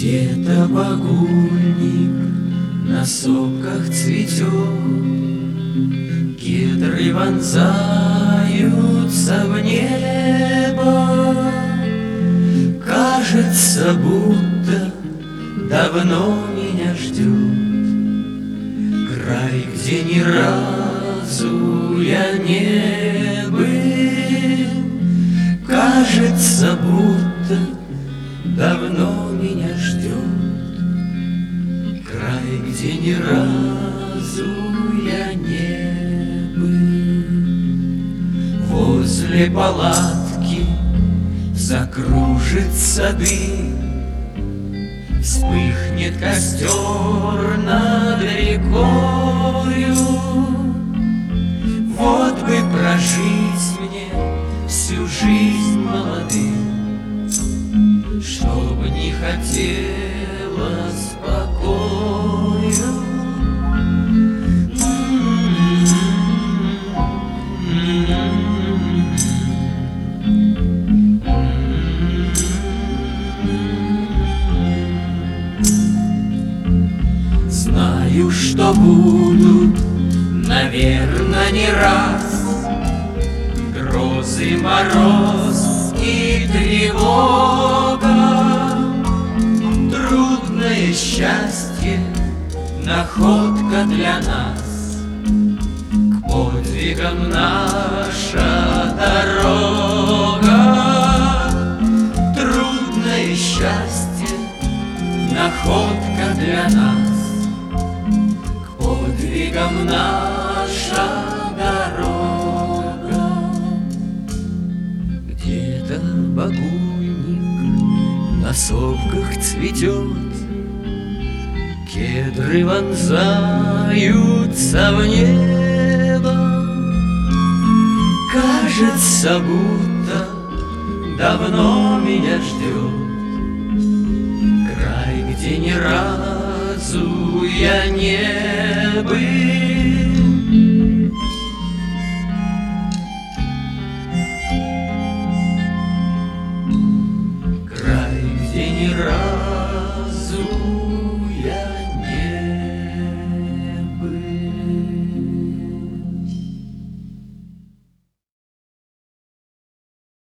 Где-то багульник на сопках цветет, кедры вонзаются в небо. Кажется, будто давно меня ждет край, где ни разу я не был. Кажется, будто давно меня ждет край, где ни разу я не был. Возле палатки закружится дым, вспыхнет костер над рекою. Вот бы прожить мне всю жизнь молодым, чтоб не хотелось покою. Знаю, что будут, наверно, не раз грозы, мороз и тревога. Трудное счастье, находка для нас, к подвигам наша дорога. Трудное счастье, находка для нас, к подвигам наша дорога. Где-то багульник на сопках цветет, кедры вонзаются в небо. Кажется, будто давно меня ждет край, где ни разу я не был. Край, где ни разу